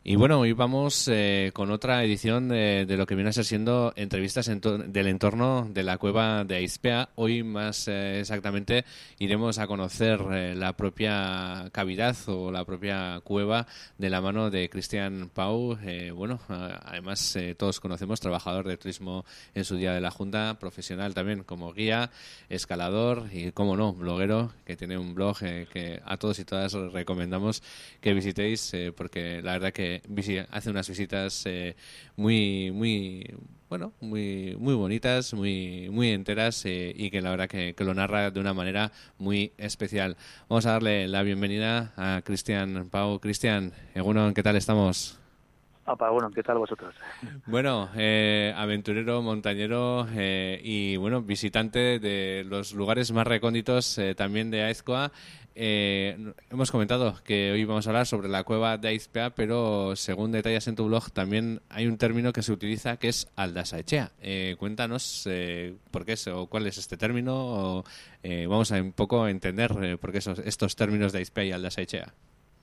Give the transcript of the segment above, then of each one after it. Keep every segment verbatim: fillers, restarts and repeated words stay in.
Y bueno, hoy vamos eh, con otra edición de, de lo que viene a ser siendo entrevistas en to- del entorno de la cueva de Aizpea. Hoy más eh, exactamente iremos a conocer eh, la propia cavidad o la propia cueva de la mano de Cristian Pau. Eh, bueno, a- además eh, todos conocemos, trabajador de turismo en su día de la Junta, profesional también como guía, escalador y, como no, bloguero, que tiene un blog eh, que a todos y todas os recomendamos que visitéis eh, porque la verdad que visi- hace unas visitas eh, muy muy bueno muy muy bonitas, muy muy enteras eh, y que la verdad que, que lo narra de una manera muy especial. Vamos a darle la bienvenida a Cristian Pau. Cristian, Egunon, ¿qué tal estamos? Apa, bueno, ¿qué tal vosotros? Bueno, eh, aventurero, montañero eh, y bueno, visitante de los lugares más recónditos eh, también de Aizkoa. Eh, hemos comentado que hoy vamos a hablar sobre la cueva de Aizpea, pero según detallas en tu blog también hay un término que se utiliza que es aldasaechea. Eh, cuéntanos eh, por qué es o cuál es este término. O, eh, vamos a un poco entender eh, por qué esos, estos términos de Aizpea y aldasaechea.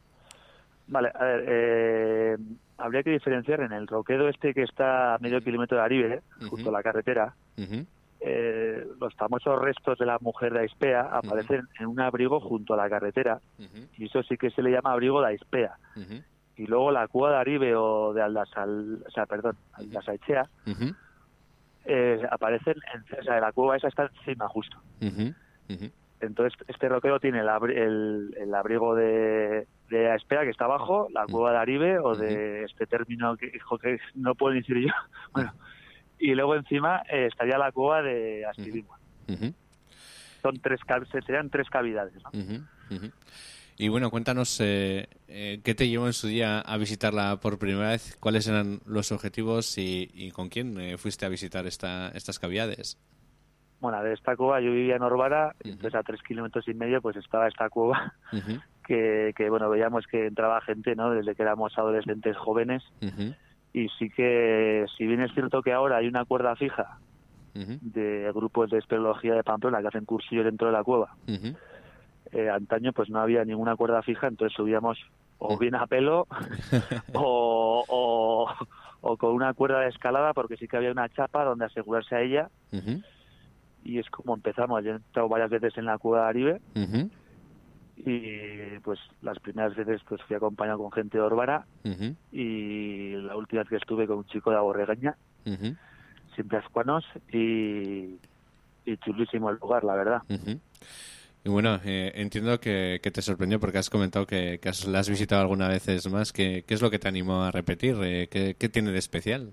Vale, a ver, eh, habría que diferenciar en el roquedo este que está a medio kilómetro de Aribe, junto Uh-huh. a la carretera. Uh-huh. Eh, los famosos restos de la mujer de Aizpea aparecen Uh-huh. en un abrigo junto a la carretera, Uh-huh. y eso sí que se le llama abrigo de Aizpea. Uh-huh. Y luego la cueva de Aribe o de Aldasal, o sea, perdón, Uh-huh. Aldasaechea, Uh-huh. eh, aparecen, en, o sea, la cueva esa está encima justo. Uh-huh. Uh-huh. Entonces, este roquedo tiene el, abri- el, el abrigo de, de Aizpea, que está abajo, la cueva de Aribe, o de este término que, hijo, que no puedo decir yo. Bueno, y luego encima eh, estaría la cueva de Astirimua. Uh-huh. Son tres, cav- serían tres cavidades, ¿no? Uh-huh. Uh-huh. Y bueno, cuéntanos eh, eh, qué te llevó en su día a visitarla por primera vez, cuáles eran los objetivos y, y con quién eh, fuiste a visitar esta, estas cavidades. Bueno, de esta cueva yo vivía en Orbara, y Uh-huh. entonces a tres kilómetros y medio pues estaba esta cueva, Uh-huh. que, que bueno, veíamos que entraba gente, ¿no? Desde que éramos adolescentes jóvenes. Uh-huh. Y sí que, si bien es cierto que ahora hay una cuerda fija Uh-huh. de grupos de espeleología de Pamplona que hacen cursillos dentro de la cueva, Uh-huh. eh, antaño pues no había ninguna cuerda fija, entonces subíamos o bien a pelo o, o, o con una cuerda de escalada, porque sí que había una chapa donde asegurarse a ella. Uh-huh. Y es como empezamos. Yo he estado varias veces en la cueva de Aribe, Uh-huh. y pues las primeras veces pues fui acompañado con gente de Orbara, Uh-huh. y la última vez que estuve con un chico de Aborregaña, Uh-huh. siempre ascuanos, y, y chulísimo el lugar, la verdad. Uh-huh. Y bueno, eh, entiendo que, que te sorprendió porque has comentado que, que has, la has visitado alguna vez más. ¿Qué, qué es lo que te animó a repetir? Eh, ¿qué, ¿Qué tiene de especial?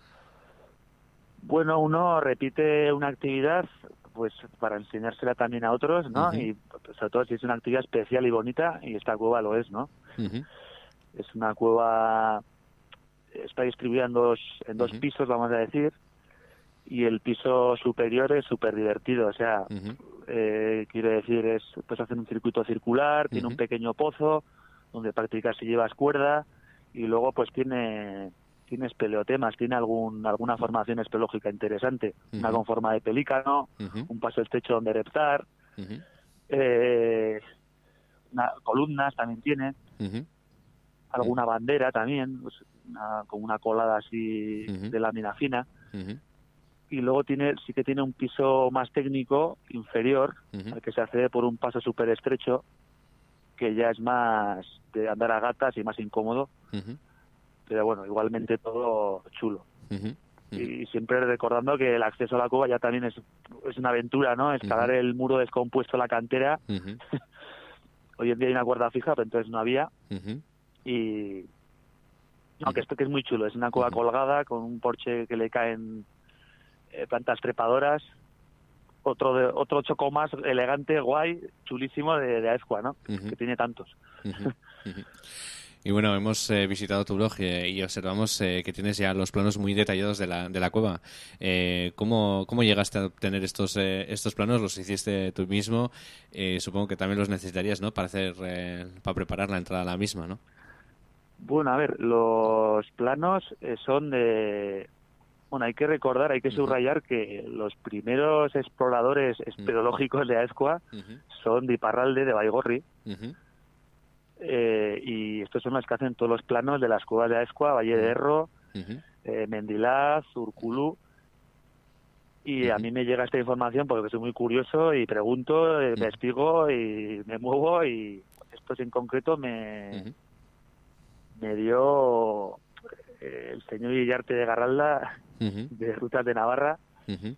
Bueno, uno repite una actividad pues para enseñársela también a otros, ¿no? Uh-huh. Y pues, sobre todo si es una actividad especial y bonita, y esta cueva lo es, ¿no? Uh-huh. Es una cueva, está distribuida en dos, en dos Uh-huh. pisos, vamos a decir, y el piso superior es súper divertido, o sea, Uh-huh. eh, quiero decir, es pues hacen un circuito circular, tiene Uh-huh. un pequeño pozo donde practicas si llevas cuerda, y luego pues tiene tiene espeleotemas, tiene algún alguna formación espeleológica interesante, Uh-huh. una con forma de pelícano, Uh-huh. un paso estrecho donde reptar, Uh-huh. eh, una- columnas también tiene, Uh-huh. alguna bandera también, pues, una, con una colada así Uh-huh. de lámina fina. Uh-huh. Y luego tiene sí que tiene un piso más técnico inferior, Uh-huh. al que se accede por un paso súper estrecho, que ya es más de andar a gatas y más incómodo, Uh-huh. pero bueno, igualmente todo chulo. Uh-huh. Uh-huh. Y siempre recordando que el acceso a la cueva ya también es, es una aventura, ¿no? Escalar Uh-huh. el muro descompuesto de la cantera. Uh-huh. Hoy en día hay una cuerda fija, pero entonces no había. Uh-huh. Y aunque esto que es muy chulo, es una cueva Uh-huh. colgada con un porche que le caen eh, plantas trepadoras, otro de, otro choco más elegante, guay, chulísimo de, de Aizkoa, ¿no? Uh-huh. Que tiene tantos. Uh-huh. Uh-huh. Y bueno, hemos eh, visitado tu blog eh, y observamos eh, que tienes ya los planos muy detallados de la, de la cueva. Eh, ¿cómo, ¿Cómo llegaste a obtener estos eh, estos planos? ¿Los hiciste tú mismo? Eh, supongo que también los necesitarías, ¿no? Para hacer eh, para preparar la entrada a la misma, ¿no? Bueno, a ver, los planos eh, son de... Bueno, hay que recordar, hay que subrayar que los primeros exploradores espeleológicos de Aizkoa Uh-huh. son de Iparralde, de Baigorri, Uh-huh. eh, y estos son los que hacen todos los planos de las cuevas de Aezkoa, Valle de Erro, Uh-huh. eh, Mendilaz, Urkullu. Y Uh-huh. a mí me llega esta información porque soy muy curioso y pregunto, eh, Uh-huh. investigo y me muevo, y estos en concreto me, Uh-huh. me dio eh, el señor Guillarte de Garralda, Uh-huh. de Rutas de Navarra, Uh-huh.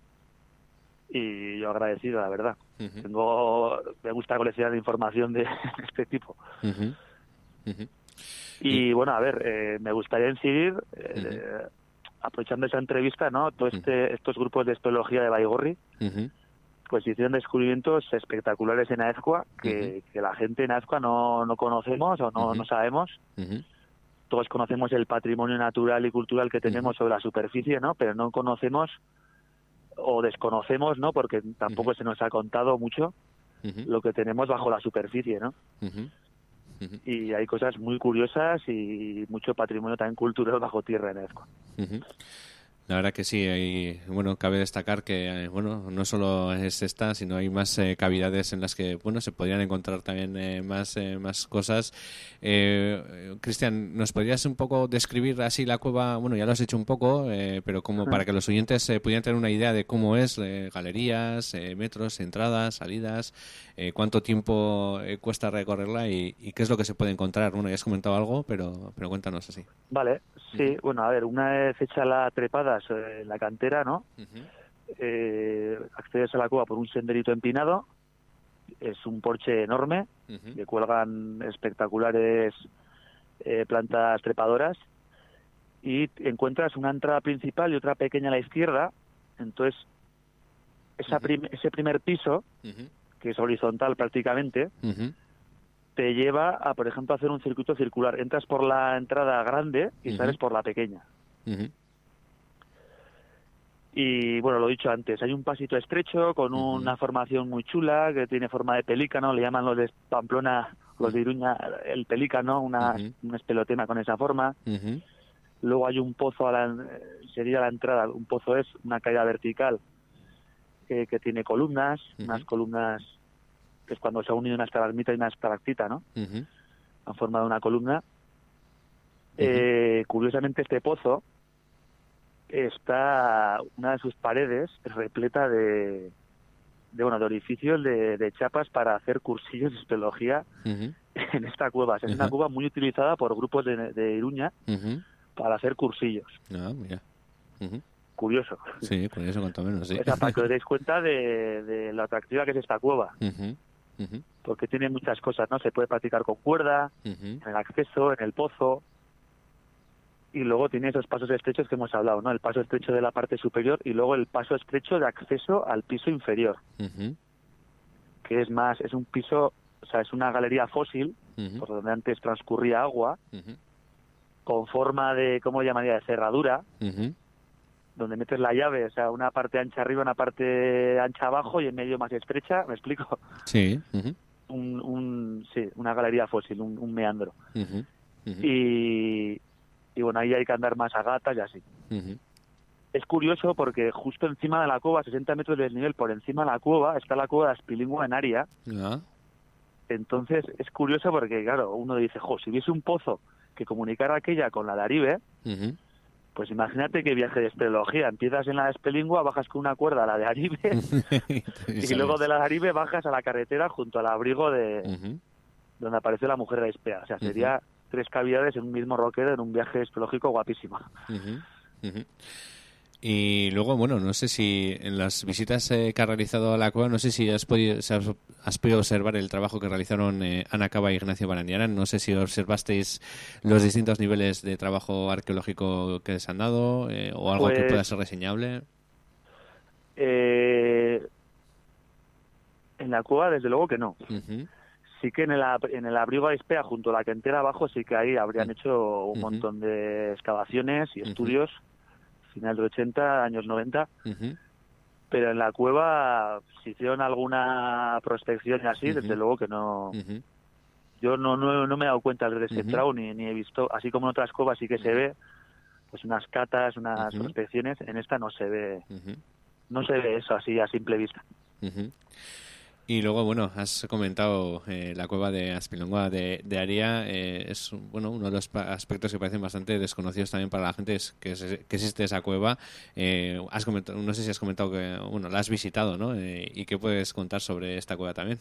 y yo agradecido, la verdad. Uh-huh. Tengo, me gusta coleccionar información de este tipo. Uh-huh. Uh-huh. Y, Y... bueno, a ver, eh, me gustaría incidir, eh, Uh-huh. aprovechando esa entrevista, ¿no? Todo este, estos grupos de espeleología de Baigorri, Uh-huh. pues hicieron descubrimientos espectaculares en Aezkoa que, Uh-huh. que la gente en Aezkoa no, no conocemos o no, Uh-huh. no sabemos. Uh-huh. Todos conocemos el patrimonio natural y cultural que tenemos Uh-huh. sobre la superficie, ¿no? Pero no conocemos o desconocemos, ¿no? Porque tampoco Uh-huh. se nos ha contado mucho Uh-huh. lo que tenemos bajo la superficie, ¿no? Uh-huh. Uh-huh. Y hay cosas muy curiosas y mucho patrimonio también cultural bajo tierra en Aezkoa. Uh-huh. La verdad que sí, hay, bueno, cabe destacar que eh, bueno, no solo es esta, sino hay más eh, cavidades en las que bueno se podrían encontrar también eh, más eh, más cosas. Eh, Cristian, ¿nos podrías un poco describir así la cueva? Bueno, ya lo has hecho un poco, eh, pero como para que los oyentes eh, pudieran tener una idea de cómo es, eh, galerías, eh, metros, entradas, salidas, eh, cuánto tiempo eh, cuesta recorrerla y, y qué es lo que se puede encontrar. Bueno, ya has comentado algo, pero pero cuéntanos así. Vale, sí, Uh-huh. bueno, a ver, una vez hecha la trepada en la cantera, ¿no? Uh-huh. Eh, accedes a la cueva por un senderito empinado, es un porche enorme, Uh-huh. que cuelgan espectaculares eh, plantas trepadoras, y encuentras una entrada principal y otra pequeña a la izquierda. Entonces, esa prim- uh-huh. ese primer piso, Uh-huh. que es horizontal prácticamente, Uh-huh. te lleva a, por ejemplo, hacer un circuito circular. Entras por la entrada grande y Uh-huh. sales por la pequeña. Uh-huh. Y bueno, lo he dicho antes, hay un pasito estrecho con Uh-huh. una formación muy chula que tiene forma de pelícano, le llaman los de Pamplona, los de Iruña, el pelícano, una, Uh-huh. un espelotema con esa forma. Uh-huh. Luego hay un pozo, a la, sería la entrada, un pozo es una caída vertical que, que tiene columnas, Uh-huh. unas columnas, que es cuando se ha unido una estalagmita y una estalactita, ¿no? Uh-huh. Han formado una columna. Uh-huh. Eh, curiosamente este pozo está, una de sus paredes repleta de, de bueno, de orificios de, de chapas para hacer cursillos de espeleología Uh-huh. en esta cueva. O sea, es Uh-huh. una cueva muy utilizada por grupos de, de Iruña Uh-huh. para hacer cursillos. Ah, mira. Uh-huh. Curioso. Sí, por eso cuanto menos, sí. O sea, para que os deis cuenta de, de lo atractiva que es esta cueva. Uh-huh. Uh-huh. Porque tiene muchas cosas, ¿no? Se puede practicar con cuerda, Uh-huh. en el acceso, en el pozo. Y luego tiene esos pasos estrechos que hemos hablado, ¿no? El paso estrecho de la parte superior y luego el paso estrecho de acceso al piso inferior, Uh-huh. que es más, es un piso, o sea, es una galería fósil, Uh-huh. por donde antes transcurría agua, Uh-huh. con forma de, ¿cómo llamaría?, de cerradura, Uh-huh. donde metes la llave, o sea, una parte ancha arriba, una parte ancha abajo y en medio más estrecha, ¿me explico? Sí. Uh-huh. Un, un, sí, una galería fósil, un, un meandro. Uh-huh. Uh-huh. Y, y bueno, ahí hay que andar más a gatas y así. Uh-huh. Es curioso porque justo encima de la cueva, a sesenta metros del nivel por encima de la cueva, está la cueva de Aspilingua en Aria. Ah. Entonces es curioso porque, claro, uno dice, jo, si hubiese un pozo que comunicara aquella con la de Aribe, Uh-huh. pues imagínate qué viaje de espeleología. Empiezas en la de Aspilingua, bajas con una cuerda a la de Aribe y luego de la de Aribe bajas a la carretera junto al abrigo de Uh-huh. donde aparece la mujer de Aispea. O sea, sería Uh-huh. tres cavidades en un mismo roquero en un viaje espeleológico guapísimo. Uh-huh. Uh-huh. Y luego, bueno, no sé si en las visitas eh, que ha realizado a la cueva, no sé si has podido, si has, has podido observar el trabajo que realizaron eh, Ana Cava y Ignacio Barandiarán. No sé si observasteis los distintos niveles de trabajo arqueológico que les han dado eh, o algo Pues, que pueda ser reseñable. Eh, en la cueva, desde luego que no. Uh-huh. Sí que en el, ab- en el abrigo de Aispea, junto a la cantera abajo, sí que ahí habrían hecho un Ujú. montón de excavaciones y Ujú. estudios, final de ochenta, años noventa, Uh-huh. pero en la cueva, si hicieron alguna prospección y así, Ujú. desde luego que no. Uh-huh. Yo no, no, no me he dado cuenta al ver ese Ujú. trau, ni, ni he visto, así como en otras cuevas sí que se ve, pues unas catas, unas Ujú. prospecciones, en esta no se ve, Uh-huh. no se ve eso así a simple vista. Uh-huh. Y luego, bueno, has comentado eh, la cueva de Azpilongoa de, de Aria. Eh, es bueno uno de los aspectos que parecen bastante desconocidos también para la gente, es que, es, que existe esa cueva. Eh, has comentado, no sé si has comentado que, bueno, la has visitado, ¿no? Eh, ¿Y qué puedes contar sobre esta cueva también?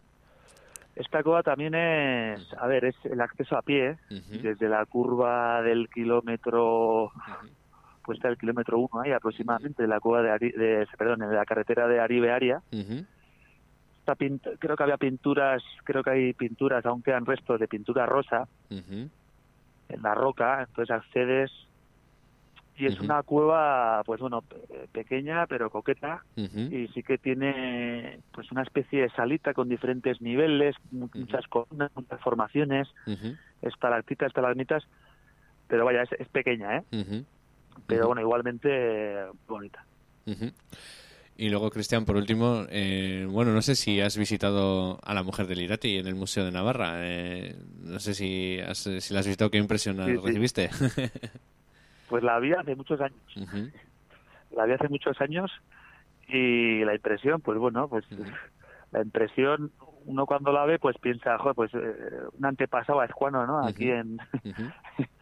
Esta cueva también es, a ver, es el acceso a pie, uh-huh. desde la curva del kilómetro, uh-huh. pues está el kilómetro uno ahí aproximadamente, uh-huh. de la cueva de, Ari, de perdón, de la carretera de Aribe-Aria. Uh-huh. Pint- creo que había pinturas, creo que hay pinturas, aún quedan restos de pintura rosa uh-huh. en la roca, entonces accedes y es uh-huh. una cueva, pues bueno, pe- pequeña pero coqueta uh-huh. y sí que tiene pues una especie de salita con diferentes niveles, uh-huh. muchas columnas, muchas formaciones, uh-huh. estalactitas, estalagmitas, pero vaya, es, es pequeña, ¿eh? Uh-huh. Pero uh-huh. bueno, igualmente eh, bonita. Uh-huh. Y luego, Cristian, por último, eh, bueno, no sé si has visitado a la mujer del Irati en el Museo de Navarra. Eh, no sé si, has, si la has visitado, ¿qué impresión sí, recibiste? Sí. Pues la vi hace muchos años. Uh-huh. La vi hace muchos años y la impresión, pues bueno, pues uh-huh. la impresión, uno cuando la ve, pues piensa, joder, pues eh, un antepasado azcuano, ¿no? Uh-huh. Aquí en, uh-huh.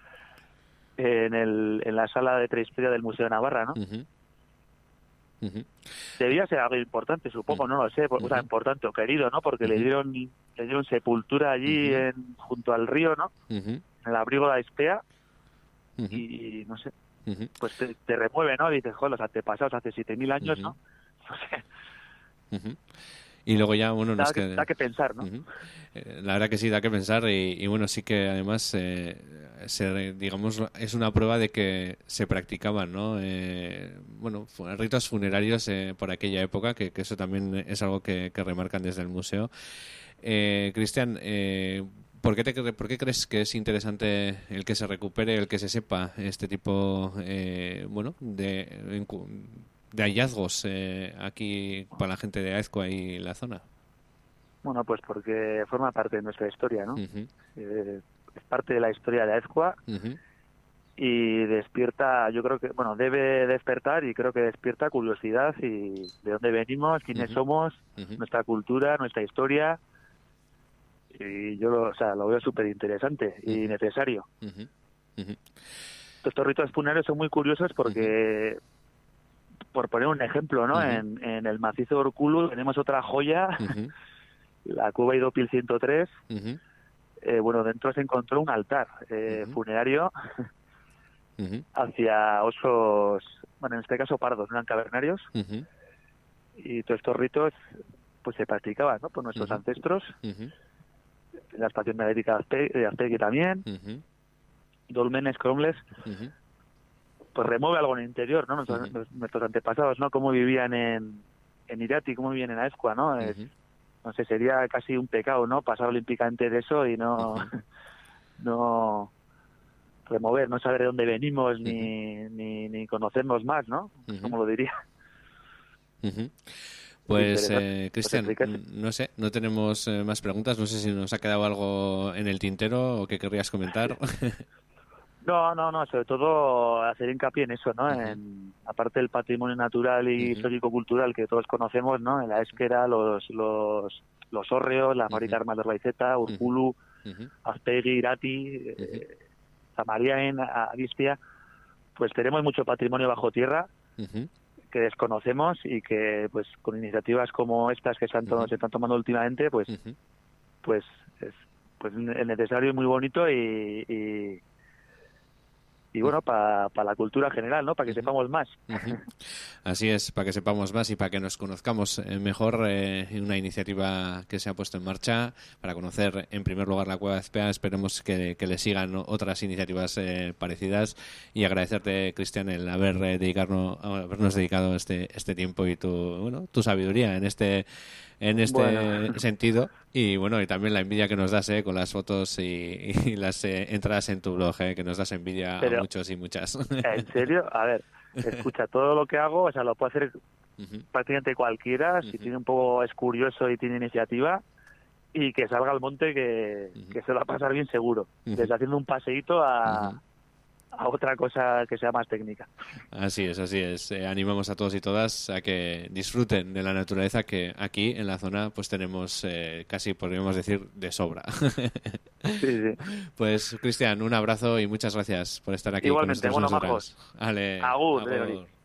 en, el, en la sala de prehistoria del Museo de Navarra, ¿no? Uh-huh. Uh-huh. Debía ser algo importante, supongo, uh-huh. no lo sé, o sea, importante o querido, ¿no? Porque uh-huh. le dieron le dieron sepultura allí uh-huh. en, junto al río, ¿no? Uh-huh. En el abrigo de Aizpea uh-huh. y no sé, uh-huh. pues te, te remueve, ¿no? Dices, joder, los antepasados hace siete mil años, uh-huh. ¿no? No sé. Uh-huh. Y luego ya, bueno, da, nos que, queda... da que pensar, ¿no? Uh-huh. Eh, la verdad que sí, da que pensar y, y bueno, sí que además, eh, se, digamos, es una prueba de que se practicaban, ¿no? Eh, bueno, ritos funerarios eh, por aquella época, que, que eso también es algo que, que remarcan desde el museo. Eh, Cristian, eh, ¿por qué, te, ¿por qué crees que es interesante el que se recupere, el que se sepa este tipo, eh, bueno, de... de hallazgos eh, aquí para la gente de Aezkoa y la zona? Bueno, pues porque forma parte de nuestra historia, ¿no? Uh-huh. Eh, es parte de la historia de Aezkoa uh-huh. y despierta, yo creo que, bueno, debe despertar y creo que despierta curiosidad y de dónde venimos, quiénes uh-huh. somos, uh-huh. nuestra cultura, nuestra historia, y yo lo, o sea, lo veo súper interesante uh-huh. y necesario. Uh-huh. Uh-huh. Estos ritos funerarios son muy curiosos porque... Uh-huh. Por poner un ejemplo, ¿no? Uh-huh. En, en el macizo de Urkulu tenemos otra joya, uh-huh. la cueva Idopil ciento tres. Uh-huh. Eh, bueno, dentro se encontró un altar eh, uh-huh. funerario uh-huh. hacia osos, bueno, en este caso pardos, no eran cavernarios. Uh-huh. Y todos estos ritos pues se practicaban, ¿no? Por nuestros uh-huh. ancestros. Uh-huh. En la estación megalítica de Azpegui también. Uh-huh. Dolmenes, Cromles. Uh-huh. Pues remueve algo en el interior, ¿no? Nuestros, uh-huh. nuestros antepasados, ¿no? Cómo vivían en, en Irati, cómo vivían en Aezkoa, ¿no? Uh-huh. Es, no sé, sería casi un pecado, ¿no? Pasar olímpicamente de eso y no... Uh-huh. no remover, no saber de dónde venimos, uh-huh. ni, ni, ni conocernos más, ¿no? Uh-huh. Como lo diría. Uh-huh. Pues, eh, Cristian, no sé, no tenemos eh, más preguntas. No sé si nos ha quedado algo en el tintero o que querrías comentar. No, no, no, sobre todo hacer hincapié en eso, ¿no? Uh-huh. En, aparte del patrimonio natural y uh-huh. histórico-cultural que todos conocemos, ¿no? En la Esquera, los los los hórreos, la fábrica uh-huh. Armas de Orbaizeta, Urkulu, uh-huh. Azpegui, Irati, uh-huh. eh, Zamariain, Arizpia, pues tenemos mucho patrimonio bajo tierra uh-huh. que desconocemos y que, pues, con iniciativas como estas que se, han to- uh-huh. se están tomando últimamente, pues, uh-huh. pues, es, pues es necesario y muy bonito y... y y bueno, para pa la cultura general, ¿no? Para que uh-huh. sepamos más. Uh-huh. Así es, para que sepamos más y para que nos conozcamos mejor, eh, una iniciativa que se ha puesto en marcha para conocer en primer lugar la Cueva de Aizpea. Esperemos que, que le sigan otras iniciativas eh, parecidas y agradecerte, Cristian, el haber eh, dedicarnos, habernos dedicado este este tiempo y tu bueno tu sabiduría en este en este bueno. sentido y bueno y también la envidia que nos das eh, con las fotos y, y las eh, entradas en tu blog, eh, que nos das envidia Pero, a muchos y muchas. ¿En serio? A ver, escucha, todo lo que hago, o sea, lo puede hacer uh-huh. prácticamente cualquiera, uh-huh. si tiene un poco, es curioso y tiene iniciativa, y que salga al monte que, uh-huh. que se lo va a pasar bien seguro, uh-huh. desde haciendo un paseíto a, uh-huh. a otra cosa que sea más técnica. Así es, así es. Eh, animamos a todos y todas a que disfruten de la naturaleza, que aquí en la zona pues tenemos eh, casi, podríamos decir, de sobra. Sí, sí. Pues Cristian, un abrazo y muchas gracias por estar aquí. Igualmente, con bueno, nosotros. majos. Ale, Agur, agur.